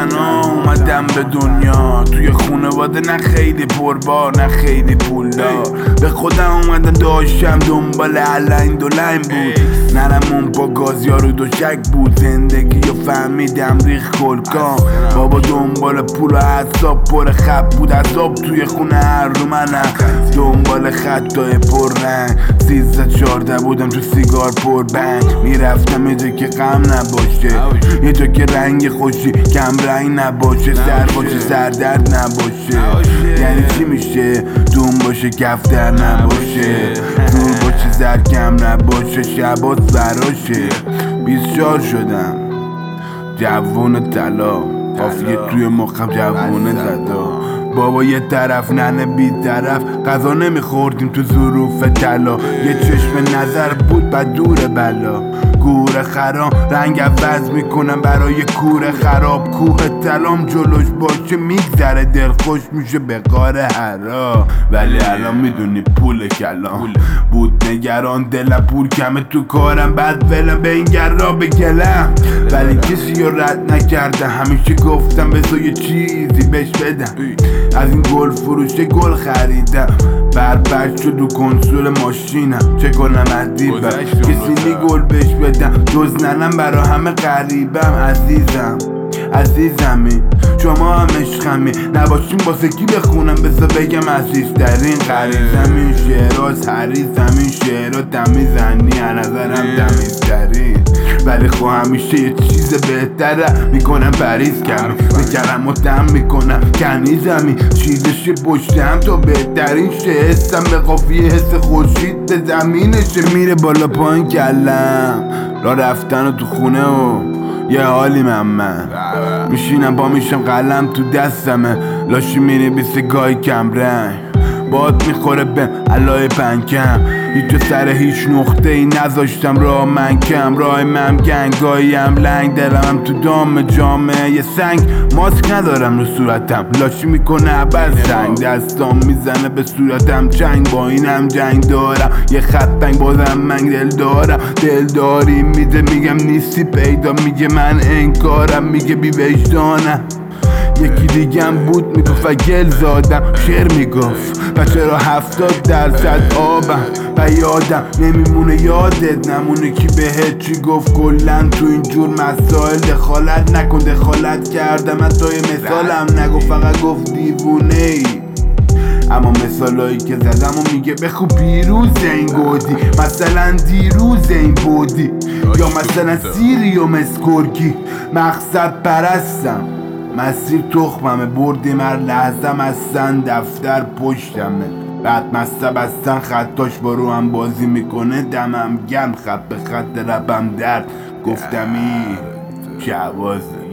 تنها اومدم به دنیا، توی خونواده نه خیلی پربار نه خیلی پولدار. به خودم اومدم داشتم دنبال علین دولین بود، نرمون با گازیارو دوشک بود. زندگی رو فهمیدم ریخ کلکام، بابا دنبال پول و حساب پر خب بود. عذاب توی خونه هر رو منم دنبال خطای پر رنگ. 13-14 بودم تو سیگار پر بنگ، میرفتم یه جا که غم نباشه، یه جا که رنگ خوشی کم رنگ نباشه، سر باشه سر درد نباشه. یعنی چی میشه دون باشه کفتر نباشه، دور باشه زر کم نباشه، شبات براشه. 24 شدم جوون طلا، قافیه توی مخم جوونه زدا. بابا یه طرف ننه بی طرف، غذا نمیخوردیم تو ظروف طلا. یه چشم نظر بود بعد دور بلا، گور خرام رنگ عوض میکنم برای کور خراب. کوه طلام جلوش باشه میگذره دل خوش میشه به قار حرا. ولی الان میدونی پول کلام بود نگران، دلم پول کمه تو کارم بعد ولم به این گرا بگلم. ولی کسی رو رد نکرده، همیشه گفتم بذار یه چیزی بهش بدم. از این گل فروشه گل خریدم، بربشت شد و کنسول ماشینم. چه کنم ادیبم کسی می گل بهش بدم، جز ننم برا همه غریبم. عزیزمی شما هم عشقمی، نباشیم واسه کی بخونم بذار بگم عزیزترین. خریدم این شعراز حریصم، این شعرها تمیزنی از نظرم تمیزترین. ولی خب همیشه یه چیز بهتره میکنم پریز کمی، میکرم و دم میکنم کنیزمی. چیزش پشتم تا بهترین شه، حسم به قافیه حس خورشید به زمینشه. میره بالا پایین کلم را رفتن و تو خونه و یه حالی من میشینم با میشم قلم تو دستمه، لاشی میری بیسته گای کم رنگ. باد میخوره به علای پنکم، هیچ سر هیچ نقطه ای نذاشتم راه من کم. راه من گنگایم لنگ، دلم تو دام جامعه یه سنگ. ماسک ندارم رو صورتم، لاشی میکنه عبر سنگ. دستام میزنه به صورتم چنگ، با اینم جنگ دارم یه خط تنگ بازم من دل دارم. دلداری میده میگم نیستی پیدا، میگه من انکارم، میگه بی وجدانم. یکی دیگم بود میگفت گل زادم، شعر میگفت و چرا 70% آبم و یادم نمیمونه. یادت نمونه کی بهت چی گفت کلن تو اینجور مسائل. دخالت نکن دخالت کردم حتی مثالم نگفت، فقط گفت دیوونه ای. اما مثالایی که زدم و میگه بخو پیروز این گودی، مثلا دیروز این بودی، یا مثلا سیری و مسکرکی. مقصد پرستم مسیر تخممه، بردیم هر لحظم هستن دفتر پشتمه. بعد مسته بستن خطاش با رو هم بازی میکنه، دمم گرم خط به خط ربم درد. گفتمی چه عوازه